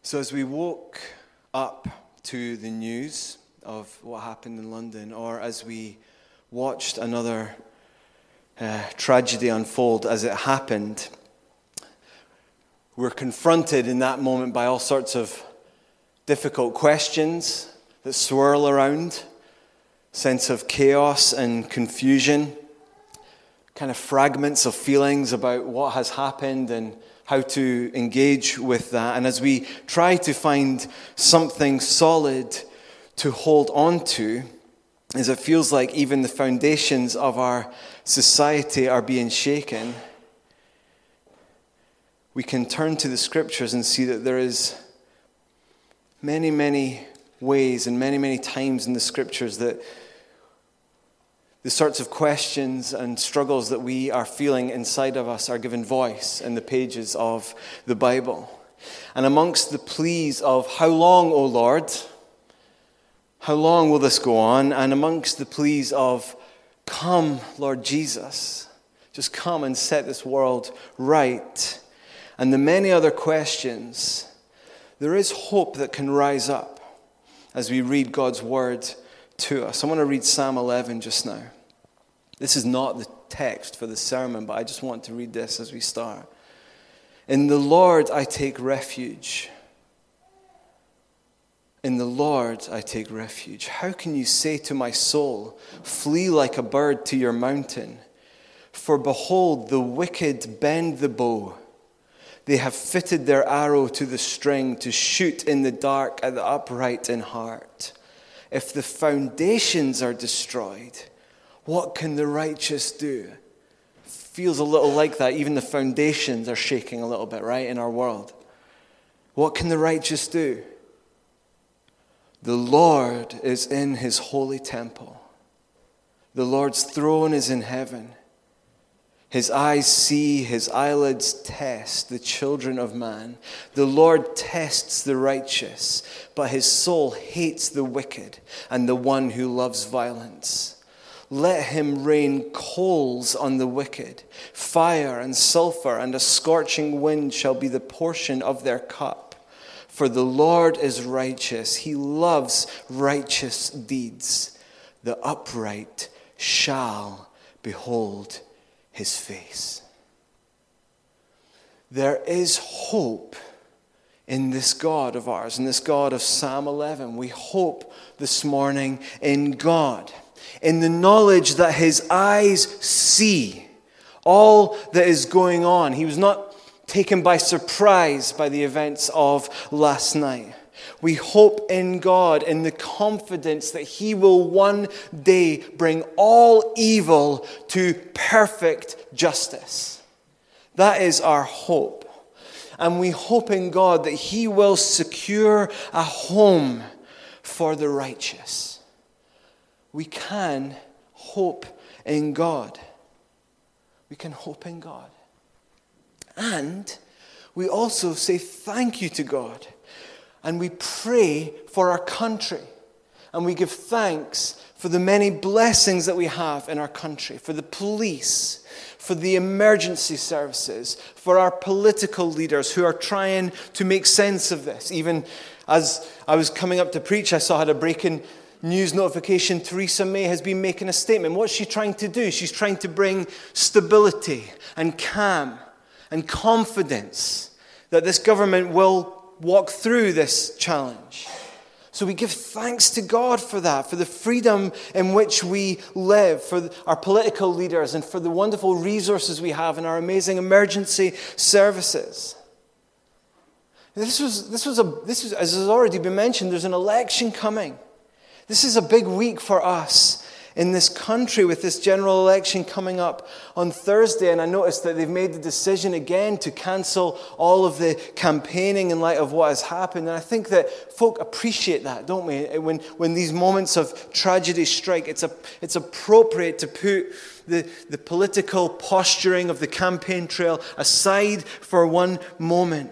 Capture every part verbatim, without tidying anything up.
So as we woke up to the news of what happened in London, or as we watched another uh, tragedy unfold as it happened, we're confronted in that moment by all sorts of difficult questions that swirl around, sense of chaos and confusion, kind of fragments of feelings about what has happened and how to engage with that. And as we try to find something solid to hold on to, as it feels like even the foundations of our society are being shaken, we can turn to the scriptures and see that there is many, many ways and many, many times in the scriptures that the sorts of questions and struggles that we are feeling inside of us are given voice in the pages of the Bible. And amongst the pleas of, how long, O Lord? How long will this go on? And amongst the pleas of, come, Lord Jesus. Just come and set this world right. And the many other questions, there is hope that can rise up as we read God's word to us. I want to read Psalm eleven just now. This is not the text for the sermon, but I just want to read this as we start. In the Lord I take refuge. In the Lord I take refuge. How can you say to my soul, flee like a bird to your mountain? For behold, the wicked bend the bow. They have fitted their arrow to the string to shoot in the dark at the upright in heart. If the foundations are destroyed, what can the righteous do? Feels a little like that. Even the foundations are shaking a little bit, right, in our world. What can the righteous do? The Lord is in his holy temple. The Lord's throne is in heaven. His eyes see, his eyelids test the children of man. The Lord tests the righteous, but his soul hates the wicked and the one who loves violence. Let him rain coals on the wicked. Fire and sulfur and a scorching wind shall be the portion of their cup. For the Lord is righteous. He loves righteous deeds. The upright shall behold his face. There is hope in this God of ours, in this God of Psalm eleven. We hope this morning in God, in the knowledge that his eyes see all that is going on. He was not taken by surprise by the events of last night. We hope in God in the confidence that he will one day bring all evil to perfect justice. That is our hope. And we hope in God that he will secure a home for the righteous. We can hope in God. We can hope in God. And we also say thank you to God. And we pray for our country. And we give thanks for the many blessings that we have in our country. For the police, for the emergency services, for our political leaders who are trying to make sense of this. Even as I was coming up to preach, I saw I had a breaking news notification. Theresa May has been making a statement. What's she trying to do? She's trying to bring stability and calm and confidence that this government will walk through this challenge. So we give thanks to God for that, for the freedom in which we live, for our political leaders, and for the wonderful resources we have in our amazing emergency services. This was, this was a, this was, as has already been mentioned, there's an election coming. This is a big week for us in this country with this general election coming up on Thursday. And I noticed that they've made the decision again to cancel all of the campaigning in light of what has happened. And I think that folk appreciate that, don't we? When when these moments of tragedy strike, it's a, it's appropriate to put the, the political posturing of the campaign trail aside for one moment.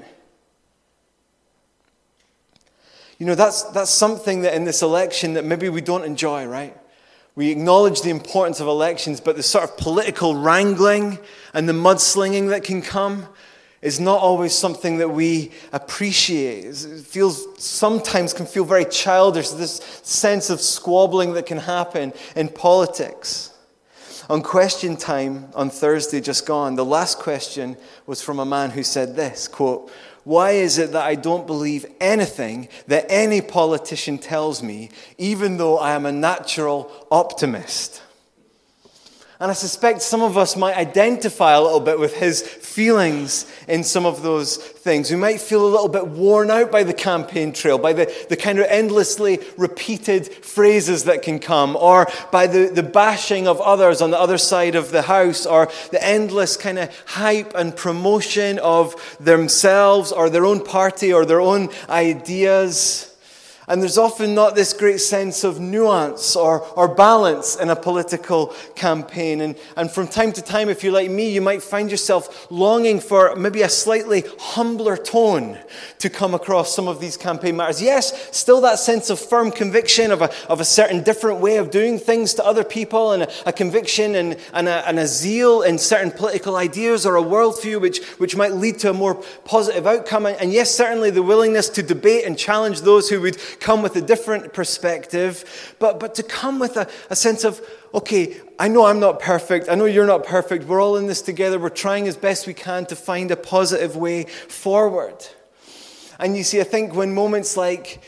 You know, that's that's something that in this election that maybe we don't enjoy, right? We acknowledge the importance of elections, but the sort of political wrangling and the mudslinging that can come, is not always something that we appreciate. It feels, sometimes can feel very childish, this sense of squabbling that can happen in politics. On Question Time on Thursday just gone, the last question was from a man who said this, quote, "Why is it that I don't believe anything that any politician tells me, even though I am a natural optimist?" And I suspect some of us might identify a little bit with his feelings in some of those things. We might feel a little bit worn out by the campaign trail, by the, the kind of endlessly repeated phrases that can come, or by the, the bashing of others on the other side of the house, or the endless kind of hype and promotion of themselves or their own party or their own ideas. And there's often not this great sense of nuance or, or balance in a political campaign. And, and from time to time, if you're like me, you might find yourself longing for maybe a slightly humbler tone to come across some of these campaign matters. Yes, still that sense of firm conviction of a, of a certain different way of doing things to other people, and a, a conviction and, and, a, and a zeal in certain political ideas or a worldview which, which might lead to a more positive outcome. And, and yes, certainly the willingness to debate and challenge those who would come with a different perspective, but, but to come with a, a sense of, okay, I know I'm not perfect, I know you're not perfect, we're all in this together, we're trying as best we can to find a positive way forward. And you see, I think when moments like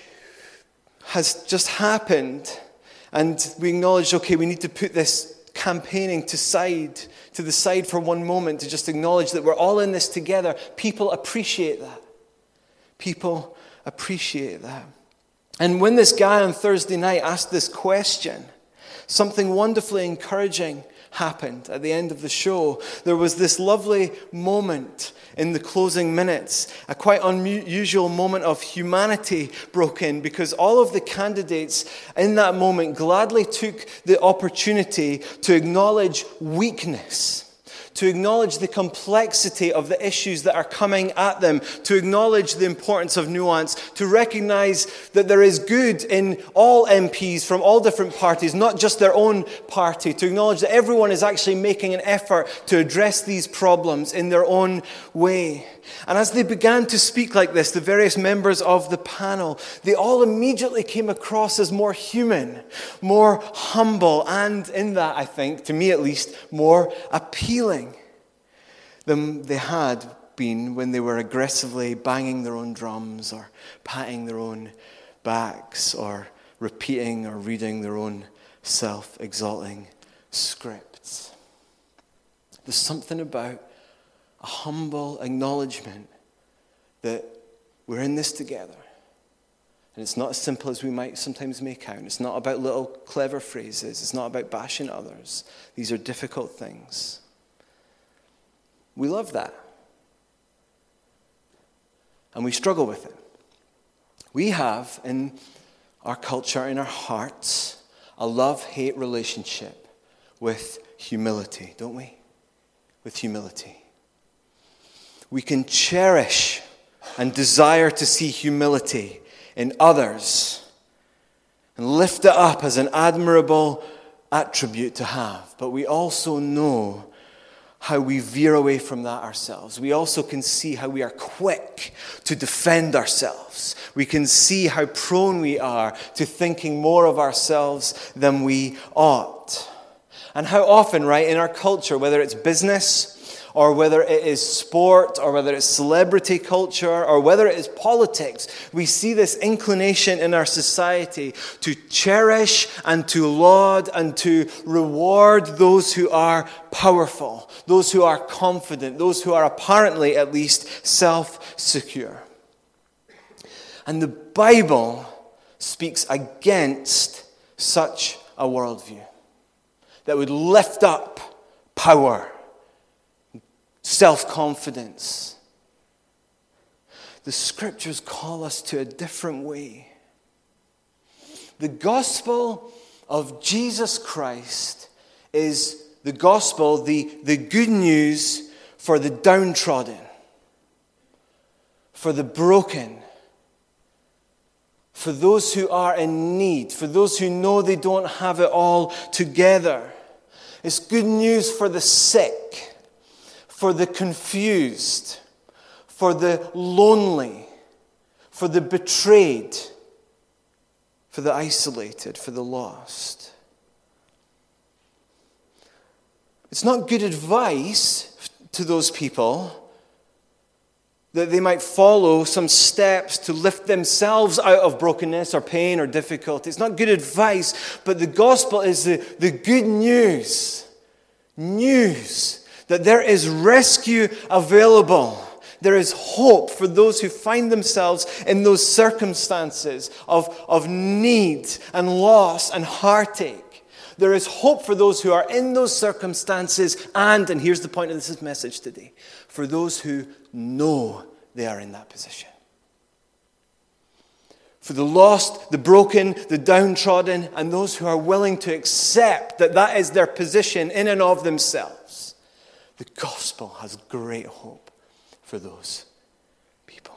has just happened, and we acknowledge, okay, we need to put this campaigning to side, to the side for one moment, to just acknowledge that we're all in this together, people appreciate that. People appreciate that. And when this guy on Thursday night asked this question, something wonderfully encouraging happened at the end of the show. There was this lovely moment in the closing minutes, a quite unusual moment of humanity broke in, because all of the candidates in that moment gladly took the opportunity to acknowledge weakness, to acknowledge the complexity of the issues that are coming at them, to acknowledge the importance of nuance, to recognize that there is good in all M Ps from all different parties, not just their own party, to acknowledge that everyone is actually making an effort to address these problems in their own way. And as they began to speak like this, the various members of the panel, they all immediately came across as more human, more humble, and in that, I think, to me at least, more appealing than they had been when they were aggressively banging their own drums or patting their own backs or repeating or reading their own self-exalting scripts. There's something about a humble acknowledgement that we're in this together. And it's not as simple as we might sometimes make out. It's not about little clever phrases. It's not about bashing others. These are difficult things. We love that. And we struggle with it. We have in our culture, in our hearts, a love-hate relationship with humility, don't we? With humility. We can cherish and desire to see humility in others and lift it up as an admirable attribute to have. But we also know how we veer away from that ourselves. We also can see how we are quick to defend ourselves. We can see how prone we are to thinking more of ourselves than we ought. And how often, right, in our culture, whether it's business, or whether it is sport, or whether it's celebrity culture, or whether it is politics, we see this inclination in our society to cherish and to laud and to reward those who are powerful, those who are confident, those who are apparently at least self-secure. And the Bible speaks against such a worldview that would lift up power, self-confidence. The scriptures call us to a different way. The gospel of Jesus Christ is the gospel, the, the good news for the downtrodden, for the broken, for those who are in need, for those who know they don't have it all together. It's good news for the sick, for the confused, for the lonely, for the betrayed, for the isolated, for the lost. It's not good advice to those people that they might follow some steps to lift themselves out of brokenness or pain or difficulty. It's not good advice, but the gospel is the, the good news. News that there is rescue available. There is hope for those who find themselves in those circumstances of, of need and loss and heartache. There is hope for those who are in those circumstances and, and here's the point of this message today, for those who know they are in that position. For the lost, the broken, the downtrodden, and those who are willing to accept that that is their position in and of themselves, the gospel has great hope for those people.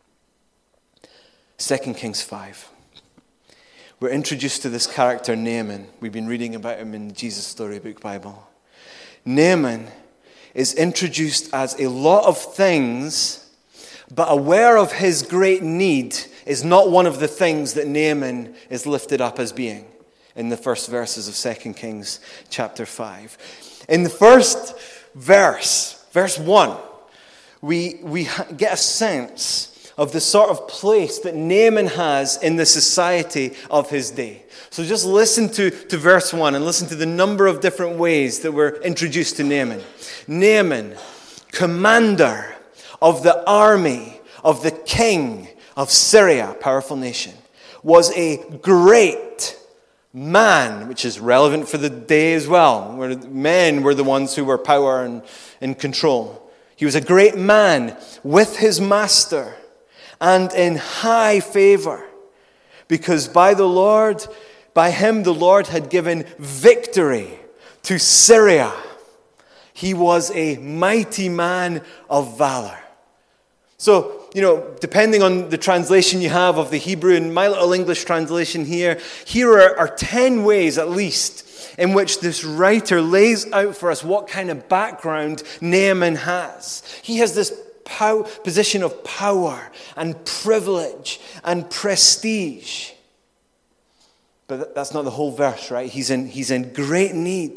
Second Kings five. We're introduced to this character, Naaman. We've been reading about him in the Jesus Storybook Bible. Naaman is introduced as a lot of things, but aware of his great need is not one of the things that Naaman is lifted up as being in the first verses of Second Kings chapter five. In the first verse, verse one, we, we get a sense of the sort of place that Naaman has in the society of his day. So just listen to, to verse one and listen to the number of different ways that we're introduced to Naaman. Naaman, commander of the army of the king of Syria, powerful nation, was a great man, which is relevant for the day as well, where men were the ones who were power and in control. He was a great man with his master and in high favor, because by the Lord, by him the Lord had given victory to Syria. He was a mighty man of valor. So, you know, depending on the translation you have of the Hebrew, and my little English translation here, here are, are ten ways at least in which this writer lays out for us what kind of background Naaman has. He has this pow- position of power and privilege and prestige. But that's not the whole verse, right? He's in, he's in great need.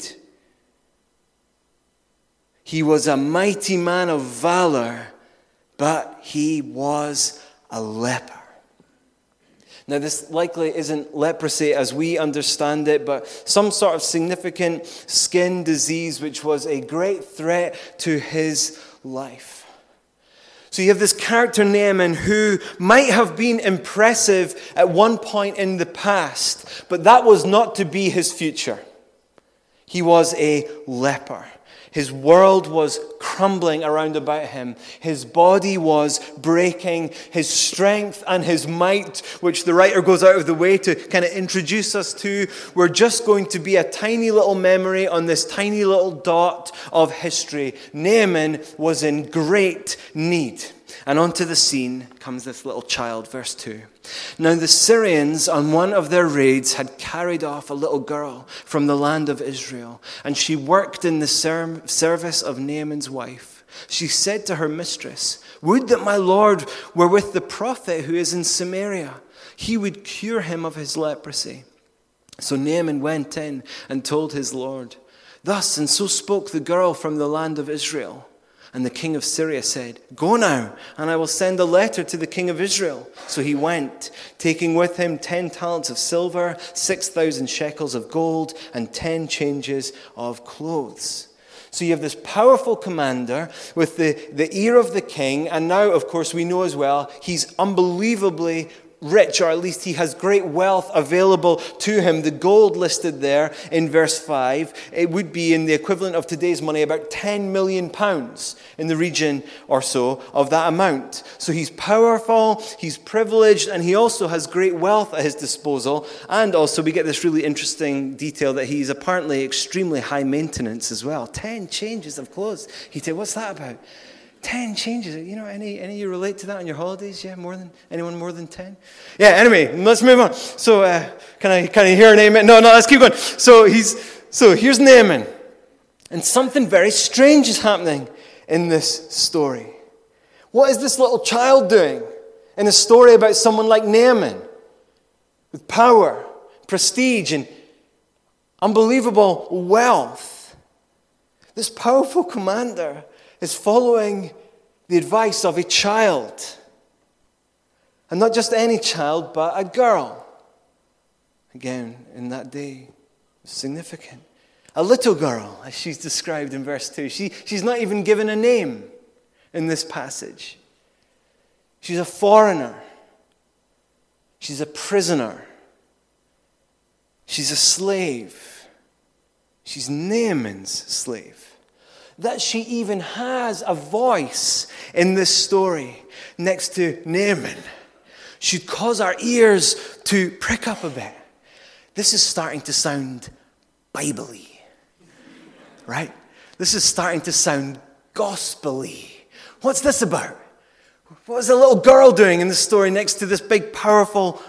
He was a mighty man of valor, but he was a leper. Now, this likely isn't leprosy as we understand it, but some sort of significant skin disease which was a great threat to his life. So you have this character Naaman who might have been impressive at one point in the past, but that was not to be his future. He was a leper. His world was crumbling around about him. His body was breaking. His strength and his might, which the writer goes out of the way to kind of introduce us to, were just going to be a tiny little memory on this tiny little dot of history. Naaman was in great need. And onto the scene comes this little child, verse two. Now the Syrians on one of their raids had carried off a little girl from the land of Israel, and she worked in the ser- service of Naaman's wife. She said to her mistress, "Would that my lord were with the prophet who is in Samaria. He would cure him of his leprosy." So Naaman went in and told his lord. Thus and so spoke the girl from the land of Israel. And the king of Syria said, "Go now, and I will send a letter to the king of Israel." So he went, taking with him ten talents of silver, six thousand shekels of gold, and ten changes of clothes. So you have this powerful commander with the, the ear of the king, and now, of course, we know as well, he's unbelievably rich, or at least he has great wealth available to him. The gold listed there in verse five, it would be in the equivalent of today's money about ten million pounds in the region or so of that amount. So he's powerful, he's privileged, and he also has great wealth at his disposal. And also we get this really interesting detail that he's apparently extremely high maintenance as well. Ten changes of clothes. He said, what's that about? Ten changes. You know, any any of you relate to that on your holidays? Yeah, more than anyone more than ten? Yeah, anyway, let's move on. So uh, can I can I hear an amen? No, no, let's keep going. So he's so here's Naaman. And something very strange is happening in this story. What is this little child doing in a story about someone like Naaman with power, prestige, and unbelievable wealth? This powerful commander is following the advice of a child. And not just any child, but a girl. Again, in that day, significant. A little girl, as she's described in verse two. She, she's not even given a name in this passage. She's a foreigner. She's a prisoner. She's a slave. She's Naaman's slave. That she even has a voice in this story next to Naaman should cause our ears to prick up a bit. This is starting to sound Bible-y, right? This is starting to sound gospel-y. What's this about? What was a little girl doing in the story next to this big, powerful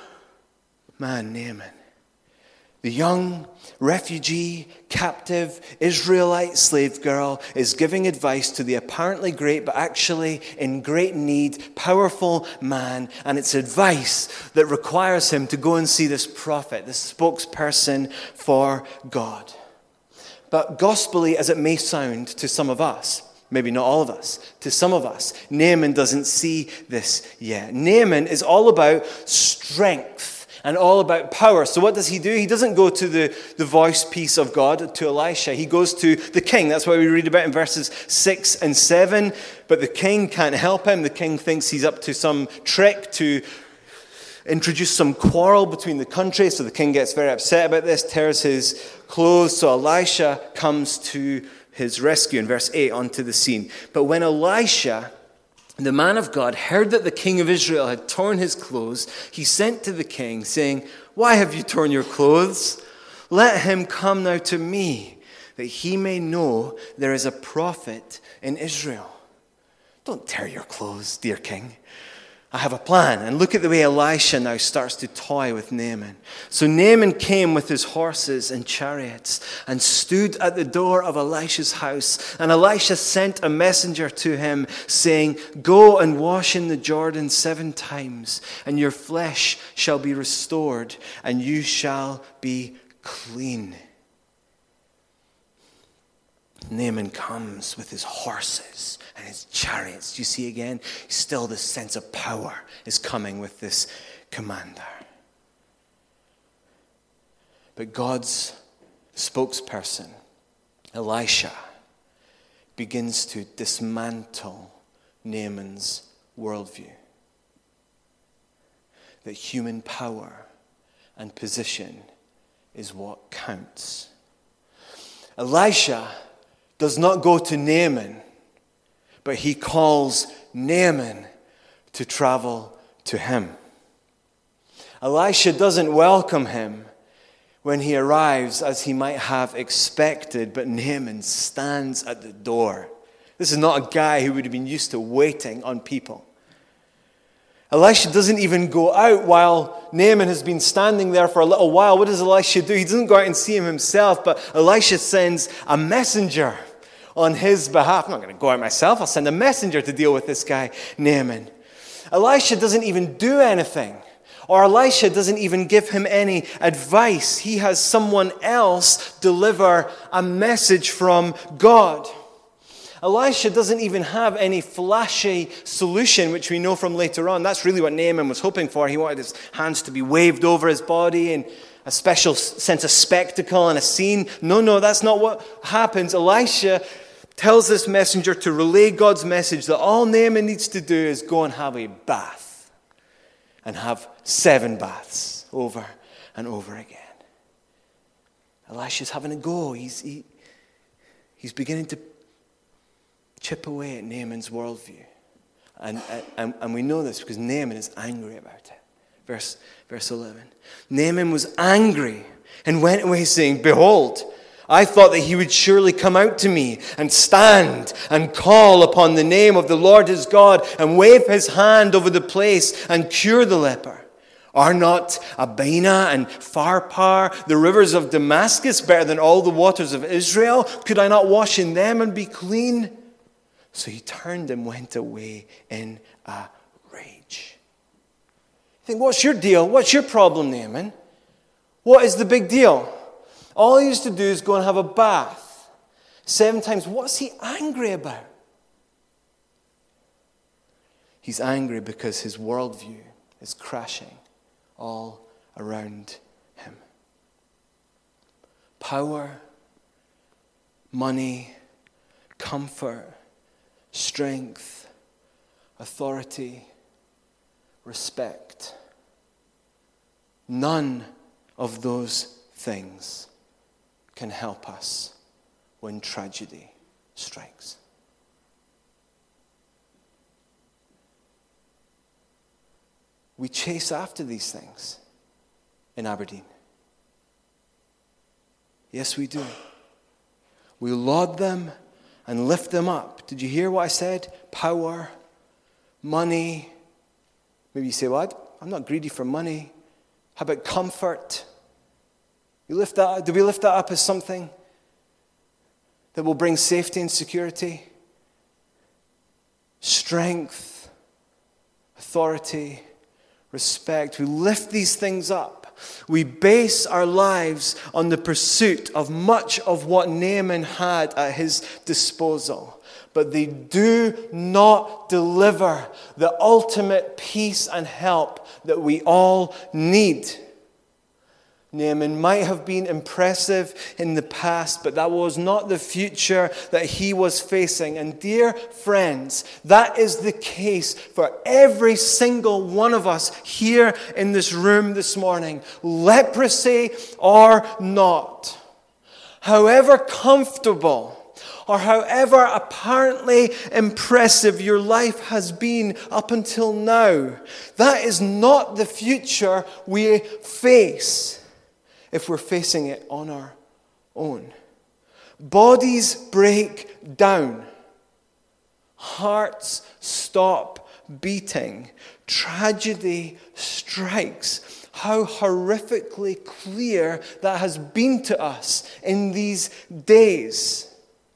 man, Naaman? The young refugee, captive, Israelite slave girl is giving advice to the apparently great, but actually in great need, powerful man. And it's advice that requires him to go and see this prophet, this spokesperson for God. But gospel-y as it may sound to some of us, maybe not all of us, to some of us, Naaman doesn't see this yet. Naaman is all about strength and all about power. So what does he do? He doesn't go to the, the voice piece of God, to Elisha. He goes to the king. That's what we read about in verses six and seven. But the king can't help him. The king thinks he's up to some trick to introduce some quarrel between the countries. So the king gets very upset about this, tears his clothes. So Elisha comes to his rescue in verse eight onto the scene. But when Elisha, the man of God, heard that the king of Israel had torn his clothes, he sent to the king, saying, "Why have you torn your clothes? Let him come now to me, that he may know there is a prophet in Israel." Don't tear your clothes, dear king. I have a plan. And look at the way Elisha now starts to toy with Naaman. So Naaman came with his horses and chariots and stood at the door of Elisha's house. And Elisha sent a messenger to him saying, "Go and wash in the Jordan seven times, and your flesh shall be restored, and you shall be clean." Naaman comes with his horses and his chariots. Do you see again? Still this sense of power is coming with this commander. But God's spokesperson, Elisha, begins to dismantle Naaman's worldview. That human power and position is what counts. Elisha does not go to Naaman, but he calls Naaman to travel to him. Elisha doesn't welcome him when he arrives as he might have expected, but Naaman stands at the door. This is not a guy who would have been used to waiting on people. Elisha doesn't even go out while Naaman has been standing there for a little while. What does Elisha do? He doesn't go out and see him himself, but Elisha sends a messenger on his behalf. I'm not going to go out myself. I'll send a messenger to deal with this guy, Naaman. Elisha doesn't even do anything, or Elisha doesn't even give him any advice. He has someone else deliver a message from God. Elisha doesn't even have any flashy solution, which we know from later on. That's really what Naaman was hoping for. He wanted his hands to be waved over his body and a special sense of spectacle and a scene. No, no, that's not what happens. Elisha tells this messenger to relay God's message that all Naaman needs to do is go and have a bath and have seven baths over and over again. Elisha's having a go. He's, he, he's beginning to chip away at Naaman's worldview. And, and, and we know this because Naaman is angry about it. Verse, verse eleven. Naaman was angry and went away saying, "Behold, I thought that he would surely come out to me and stand and call upon the name of the Lord his God and wave his hand over the place and cure the leper. Are not Abana and Pharpar, the rivers of Damascus, better than all the waters of Israel? Could I not wash in them and be clean?" So he turned and went away in a rage. You think, what's your deal? What's your problem, Naaman? What is the big deal? All he used to do is go and have a bath seven times. What's he angry about? He's angry because his worldview is crashing all around him. Power, money, comfort, strength, authority, respect. None of those things can help us when tragedy strikes. We chase after these things in Aberdeen. Yes, we do. We laud them and lift them up. Did you hear what I said? Power, money. Maybe you say, well, I'm not greedy for money. How about comfort? You lift that, do we lift that up as something that will bring safety and security? Strength, authority, respect. We lift these things up. We base our lives on the pursuit of much of what Naaman had at his disposal. But they do not deliver the ultimate peace and help that we all need. Naaman might have been impressive in the past, but that was not the future that he was facing. And dear friends, that is the case for every single one of us here in this room this morning, leprosy or not. However comfortable or however apparently impressive your life has been up until now, that is not the future we face if we're facing it on our own. Bodies break down. Hearts stop beating. Tragedy strikes. How horrifically clear that has been to us in these days.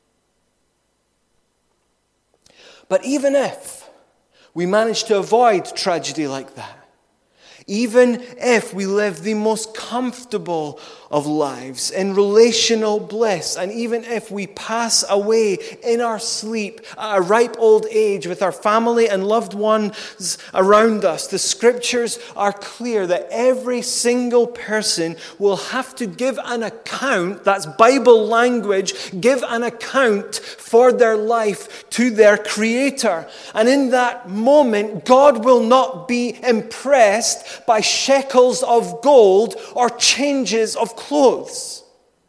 But even if we manage to avoid tragedy like that, even if we live the most comfortable of lives in relational bliss, and even if we pass away in our sleep at a ripe old age with our family and loved ones around us, the scriptures are clear that every single person will have to give an account, that's Bible language, give an account for their life to their Creator. And in that moment, God will not be impressed by shekels of gold or changes of clothes.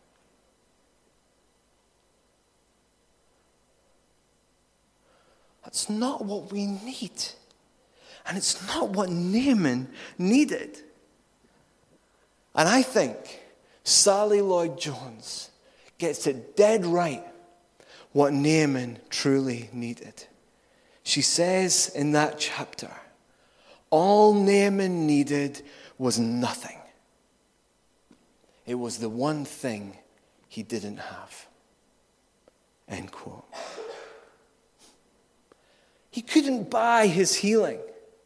That's not what we need. And it's not what Naaman needed. And I think Sally Lloyd-Jones gets it dead right what Naaman truly needed. She says in that chapter, all Naaman needed was nothing. It was the one thing he didn't have. End quote. He couldn't buy his healing.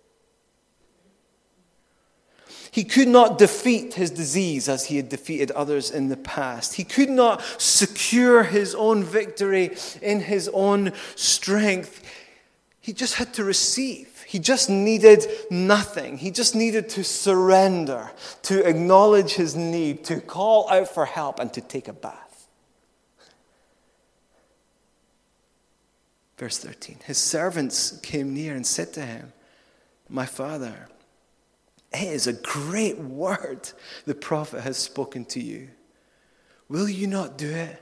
He could not defeat his disease as he had defeated others in the past. He could not secure his own victory in his own strength. He just had to receive. He just needed nothing. He just needed to surrender, to acknowledge his need, to call out for help, and to take a bath. Verse thirteen, his servants came near and said to him, my father, it is a great word the prophet has spoken to you. Will you not do it?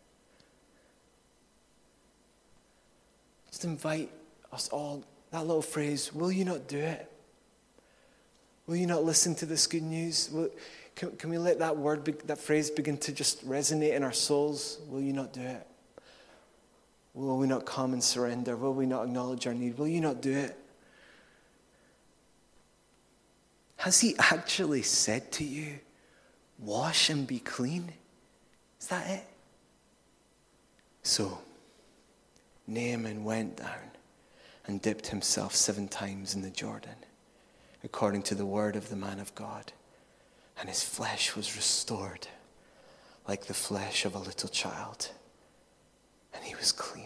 Just invite us all. That little phrase, will you not do it? Will you not listen to this good news? Will, can, can we let that word, that phrase begin to just resonate in our souls? Will you not do it? Will we not come and surrender? Will we not acknowledge our need? Will you not do it? Has he actually said to you, wash and be clean? Is that it? So, Naaman went down and dipped himself seven times in the Jordan, according to the word of the man of God. And his flesh was restored like the flesh of a little child. And he was clean.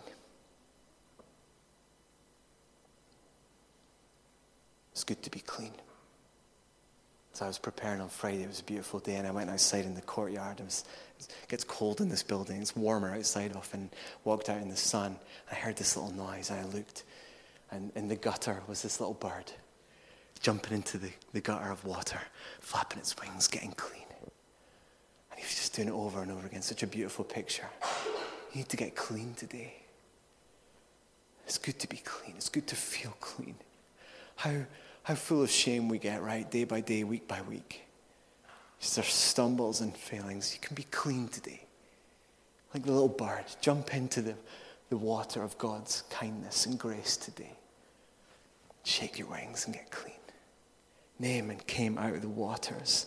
It's good to be clean. As I was preparing on Friday, it was a beautiful day, and I went outside in the courtyard. It, was, it gets cold in this building. It's warmer outside often. Walked out in the sun. I heard this little noise. I looked, and in the gutter was this little bird jumping into the, the gutter of water, flapping its wings, getting clean. And he was just doing it over and over again. Such a beautiful picture. You need to get clean today. It's good to be clean. It's good to feel clean. How how full of shame we get, right? Day by day, week by week. Just our stumbles and failings. You can be clean today. Like the little bird. Jump into the, the water of God's kindness and grace today. Shake your wings and get clean. Naaman came out of the waters,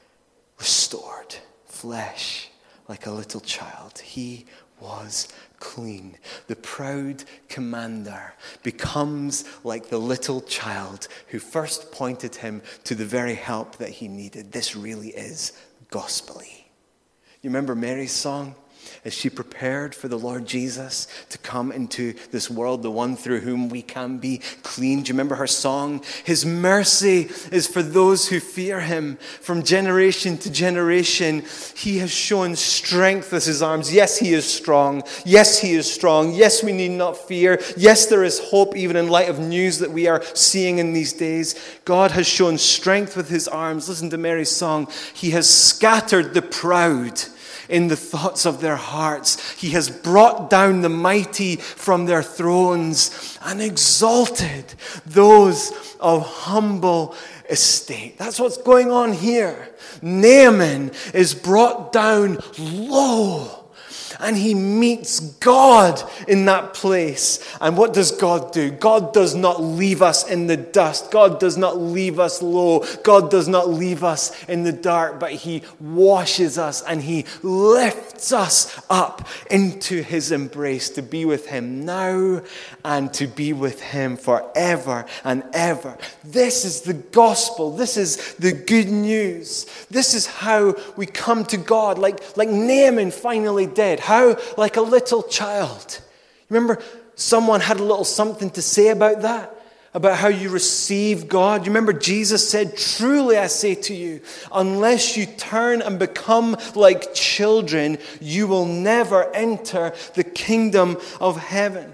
restored, flesh like a little child. He was clean. The proud commander becomes like the little child who first pointed him to the very help that he needed. This really is gospel-y. You remember Mary's song? As she prepared for the Lord Jesus to come into this world, the one through whom we can be clean. Do you remember her song? His mercy is for those who fear him. From generation to generation, he has shown strength with his arms. Yes, he is strong. Yes, he is strong. Yes, we need not fear. Yes, there is hope even in light of news that we are seeing in these days. God has shown strength with his arms. Listen to Mary's song. He has scattered the proud in the thoughts of their hearts. He has brought down the mighty from their thrones and exalted those of humble estate. That's what's going on here. Naaman is brought down low. And he meets God in that place. And what does God do? God does not leave us in the dust. God does not leave us low. God does not leave us in the dark. But he washes us and he lifts us up into his embrace to be with him now and to be with him forever and ever. This is the gospel. This is the good news. This is how we come to God, like, like Naaman finally did. How? Like a little child. Remember, someone had a little something to say about that, about how you receive God. You remember Jesus said, "Truly I say to you, unless you turn and become like children, you will never enter the kingdom of heaven."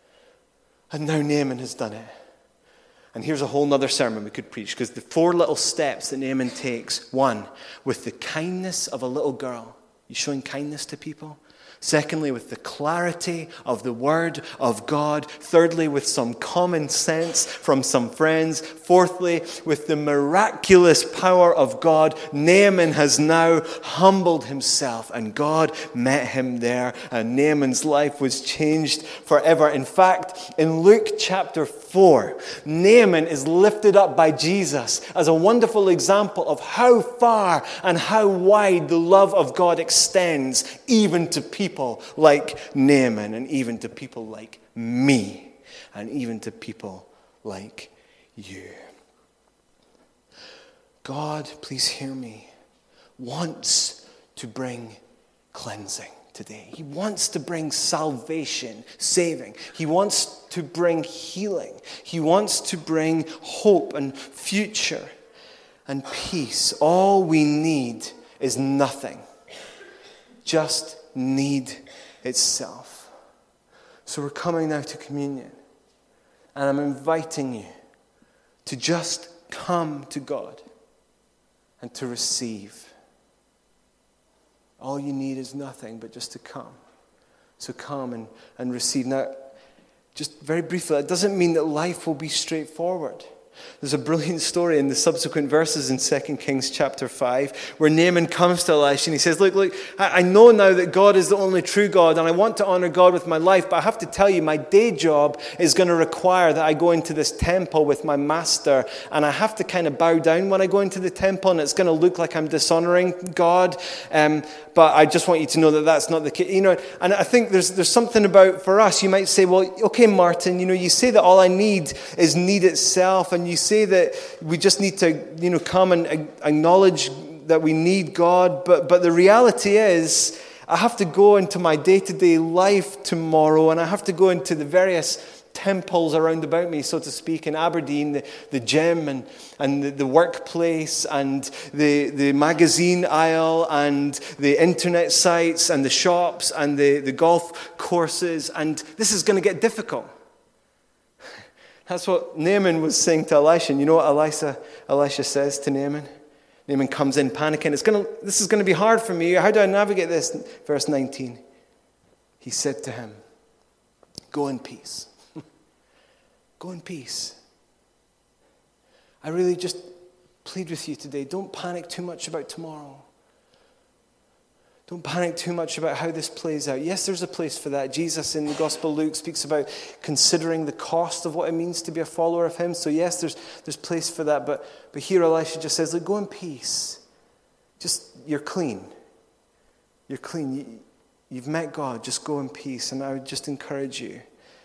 And now Naaman has done it. And here's a whole nother sermon we could preach, because the four little steps that Naaman takes. One, with the kindness of a little girl. You showing kindness to people? Secondly, with the clarity of the word of God. Thirdly, with some common sense from some friends. Fourthly, with the miraculous power of God. Naaman has now humbled himself, and God met him there, and Naaman's life was changed forever. In fact, in Luke chapter four, Naaman is lifted up by Jesus as a wonderful example of how far and how wide the love of God extends, even to people like Naaman, and even to people like me, and even to people like you. God, please hear me, wants to bring cleansing today. He wants to bring salvation, saving. He wants to bring healing. He wants to bring hope and future and peace. All we need is nothing. Just need itself. So we're coming now to communion, and I'm inviting you to just come to God and to receive. All you need is nothing but just to come. So come and, and receive. Now, just very briefly, it doesn't mean that life will be straightforward. There's a brilliant story in the subsequent verses in Second Kings chapter five where Naaman comes to Elisha and he says, look, look, I know now that God is the only true God and I want to honor God with my life, but I have to tell you, my day job is going to require that I go into this temple with my master, and I have to kind of bow down when I go into the temple, and it's going to look like I'm dishonoring God, um, but I just want you to know that that's not the case. You know, and I think there's there's something about, for us, you might say, well, okay, Martin, you know, you say that all I need is need itself, and you say that we just need to, you know, come and acknowledge that we need God, but but the reality is I have to go into my day-to-day life tomorrow, and I have to go into the various temples around about me, so to speak, in Aberdeen, the, the gym and, and the, the workplace and the, the magazine aisle and the internet sites and the shops and the, the golf courses, and this is going to get difficult. That's what Naaman was saying to Elisha. And you know what Elisha, Elisha says to Naaman? Naaman comes in panicking. It's gonna, this is going to be hard for me. How do I navigate this? Verse nineteen. He said to him, go in peace. Go in peace. I really just plead with you today. Don't panic too much about tomorrow. Don't panic too much about how this plays out. Yes, there's a place for that. Jesus in the Gospel of Luke speaks about considering the cost of what it means to be a follower of him. So yes, there's there's place for that. But, but here Elisha just says, look, go in peace. Just, you're clean. You're clean. You, you've met God. Just go in peace. And I would just encourage you.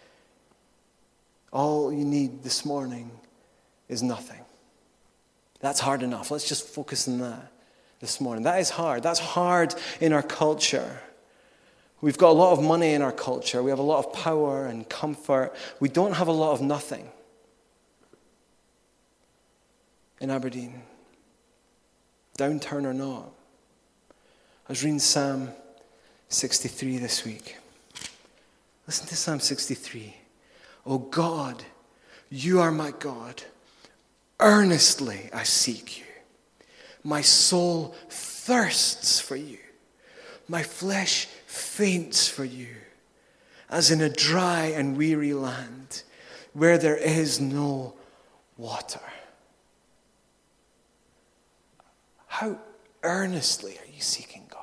All you need this morning is nothing. That's hard enough. Let's just focus on that this morning. That is hard. That's hard in our culture. We've got a lot of money in our culture. We have a lot of power and comfort. We don't have a lot of nothing. In Aberdeen, downturn or not. I was reading Psalm sixty-three this week. Listen to Psalm sixty-three. Oh God, you are my God. Earnestly I seek you. My soul thirsts for you. My flesh faints for you, as in a dry and weary land where there is no water. How earnestly are you seeking God?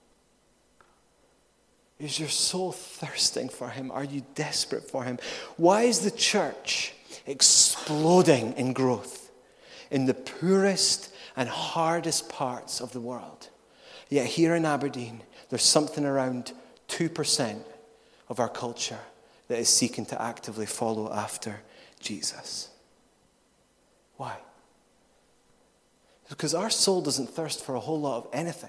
Is your soul thirsting for him? Are you desperate for him? Why is the church exploding in growth in the poorest and hardest parts of the world? Yet here in Aberdeen, there's something around two percent of our culture that is seeking to actively follow after Jesus. Why? Because our soul doesn't thirst for a whole lot of anything.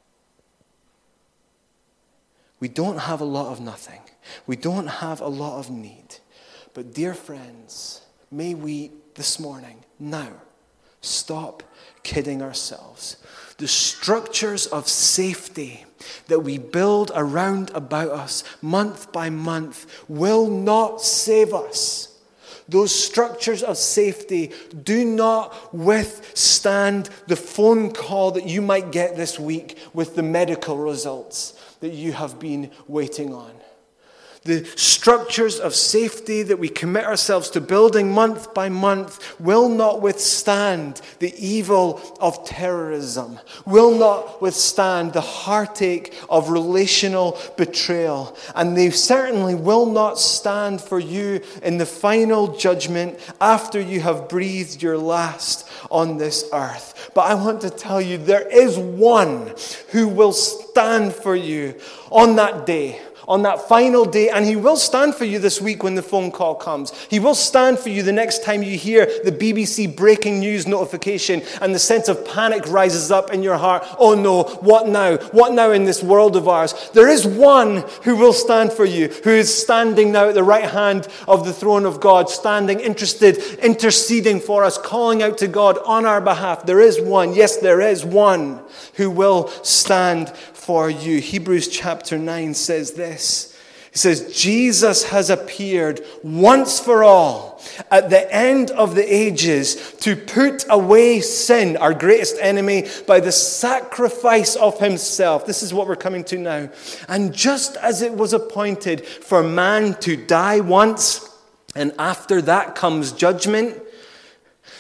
We don't have a lot of nothing. We don't have a lot of need. But dear friends, may we this morning, now, stop kidding ourselves. The structures of safety that we build around about us month by month will not save us. Those structures of safety do not withstand the phone call that you might get this week with the medical results that you have been waiting on. The structures of safety that we commit ourselves to building month by month will not withstand the evil of terrorism, will not withstand the heartache of relational betrayal, and they certainly will not stand for you in the final judgment after you have breathed your last on this earth. But I want to tell you, there is one who will stand for you on that day. On that final day, and he will stand for you this week when the phone call comes. He will stand for you the next time you hear the B B C breaking news notification and the sense of panic rises up in your heart. Oh no, what now? What now in this world of ours? There is one who will stand for you, who is standing now at the right hand of the throne of God, standing interested, interceding for us, calling out to God on our behalf. There is one, yes, there is one who will stand for you. Hebrews chapter nine says this. It says, Jesus has appeared once for all at the end of the ages to put away sin, our greatest enemy, by the sacrifice of himself. This is what we're coming to now. And just as it was appointed for man to die once, and after that comes judgment,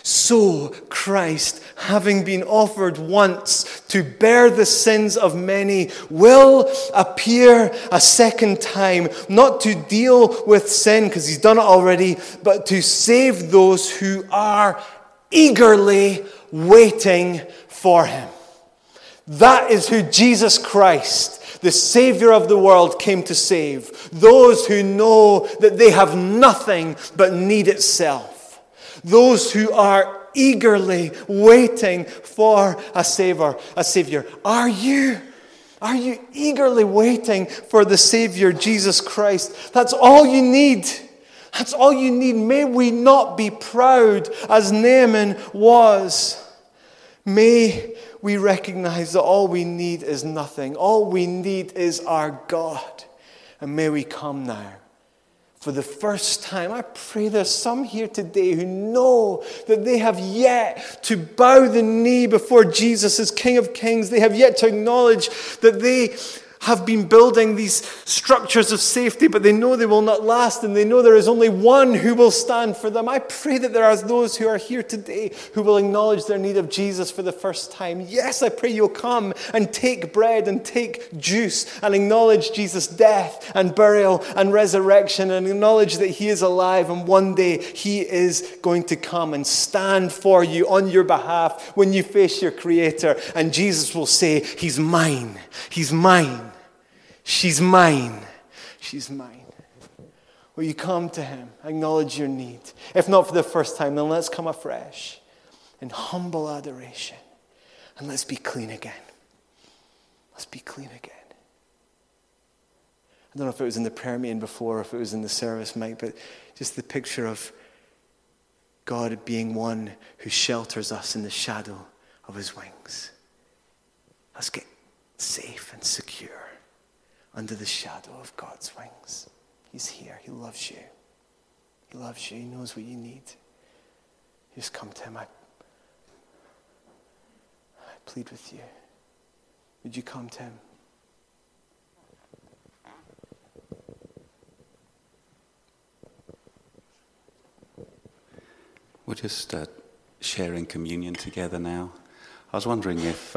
So Christ, having been offered once to bear the sins of many, will appear a second time, not to deal with sin, because he's done it already, but to save those who are eagerly waiting for him. That is who Jesus Christ, the Savior of the world, came to save. Those who know that they have nothing but need itself. Those who are eagerly waiting for a Savior. A Savior. Are you? Are you eagerly waiting for the Savior, Jesus Christ? That's all you need. That's all you need. May we not be proud as Naaman was. May we recognize that all we need is nothing. All we need is our God. And may we come now. For the first time, I pray there's some here today who know that they have yet to bow the knee before Jesus as King of Kings. They have yet to acknowledge that they have been building these structures of safety, but they know they will not last, and they know there is only one who will stand for them. I pray that there are those who are here today who will acknowledge their need of Jesus for the first time. Yes, I pray you'll come and take bread and take juice and acknowledge Jesus' death and burial and resurrection, and acknowledge that he is alive, and one day he is going to come and stand for you on your behalf when you face your Creator, and Jesus will say, he's mine, he's mine. She's mine. She's mine. Will you come to him? Acknowledge your need. If not for the first time, then let's come afresh in humble adoration. And let's be clean again. Let's be clean again. I don't know if it was in the prayer meeting before or if it was in the service, Mike, but just the picture of God being one who shelters us in the shadow of his wings. Let's get safe and secure under the shadow of God's wings. He's here. He loves you. He loves you. He knows what you need. Just come to him. I, I plead with you. Would you come to him? We're just uh, sharing communion together now. I was wondering if